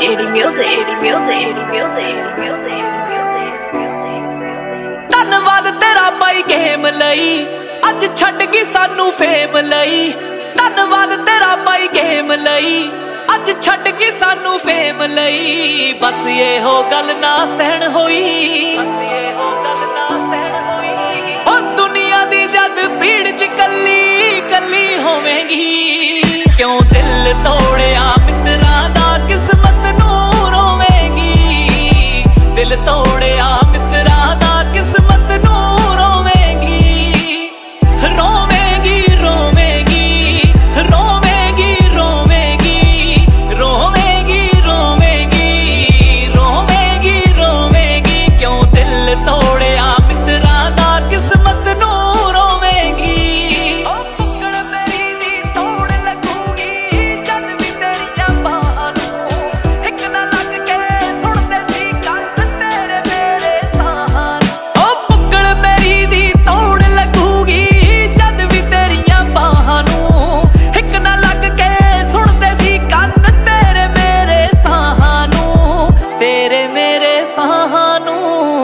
AD music. ਧੰਨਵਾਦ ਤੇਰਾ ਬਾਈ game ਲਈ, ਅੱਜ ਛੱਡ ਗਈ ਸਾਨੂੰ ਫੇਮ ਲਈ। ਧੰਨਵਾਦ ਤੇਰਾ ਬਾਈ ਗੇਮ ਲਈ, ਅੱਜ ਛੱਡ ਗਈ ਸਾਨੂੰ ਫੇਮ ਲਈ। ਬਸ ਇਹੋ ਗੱਲ ਨਾ ਸਹਿਣ ਹੋਈ, ਉਹ ਦੁਨੀਆ ਦੀ ਜਦ ਭੀੜ ਚ ਕੱਲੀ ਕੱਲੀ ਹੋਵੇਂਗੀ। ਕਿਉਂ ਦਿਲ ਤੋੜਿਆ ਮਿੱਤਰਾਂ ਦਾ, ਕਿਸਮਤ ਨੂੰ ਰੋਵੇਂਗੀ। ਦਿਲ ਤੋੜਿਆ ਮਿੱਤਰਾਂ ਦਾ, ਕਿਸਮਤ ਨੂੰ ਰੋਵੇਂਗੀ। ਰੋਵੇਂਗੀ ਰੋਵੇਂਗੀ ਰੋਵੇਂਗੀ ਰੋਵੇਂਗੀ ਰੋਵੇਂਗੀ ਰੋਵੇਂਗੀ ਰੋਵੇਂਗੀ ਰੋਵੇਂਗੀ। ਕਿਉਂ ਦਿਲ ਤੋੜਿਆ ਮਿੱਤਰਾਂ ਦਾ, ਕਿਸਮਤ ਨੂੰ ਰੋਵੇਂਗੀ। ਉਹ ਪੁੱਕੜ ਮੇਰੀ ਦੀ ਤੋੜ ਲੱਗੂਗੀ, ਜਦ ਵੀ ਤੇਰੀਆਂ ਬਾਹਾਂ ਨੂੰ ਇੱਕ ਨਾ ਲੱਗ ਕੇ ਸੁਣਦੇ ਸੀ ਕੰਨ ਤੇਰੇ ਮੇਰੇ ਸਾਹਾਂ ਨੂੰ। ਉਹ ਪੁੱਕੜ ਮੇਰੀ ਦੀ ਤੋੜ ਲੱਗੂਗੀ, ਜਦ ਵੀ ਤੇਰੀਆਂ ਬਾਹਾਂ ਨੂੰ ਇੱਕ ਨਾ ਲੱਗ ਕੇ ਸੁਣਦੇ ਸੀ ਕੰਨ ਤੇਰੇ ਮੇਰੇ ਸਾਹਾਂ ਨੂੰ। ਤੇਰੇ ਮੇਰੇ ਸਾਹਾਂ ਨੂੰ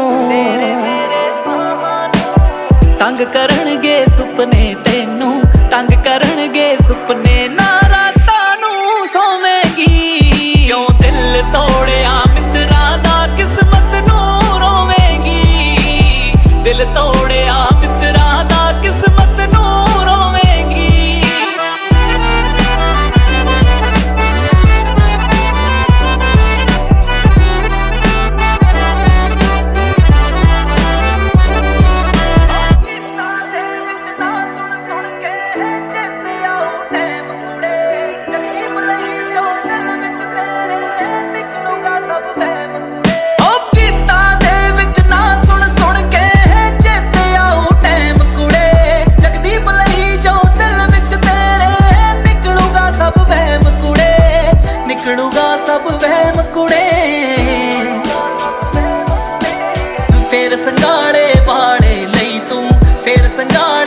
ਤੰਗ ਕਰਨਗੇ ਸੁਪਨੇ ਤੈਨੂੰ, ਤੰਗ ਕਰਨਗੇ ਸੁਪਨੇ ਨਾ ਰਾਤਾਂ ਨੂੰ ਸੋਵੇਂਗੀ। ਕਿਉਂ ਦਿਲ ਤੋੜਿਆ ਮਿੱਤਰਾਂ ਦਾ, ਕਿਸਮਤ ਨੂੰ ਰੋਵੇਂਗੀ। ਦਿਲ ਤੋੜਿਆ ਮਿੱਤਰਾਂ ਦਾ, ਕਿਸਮਤ ਨੂੰ ਰੋਵੇਂਗੀ। ਨਿਕਲੂਗਾ ਸਭ ਵਹਿਮ ਕੁੜੇ, ਫੇਰ ਸੰਘਾੜੇ ਵਾਲੇ ਲਈ ਤੂੰ, ਫੇਰ ਸੰਘਾੜੇ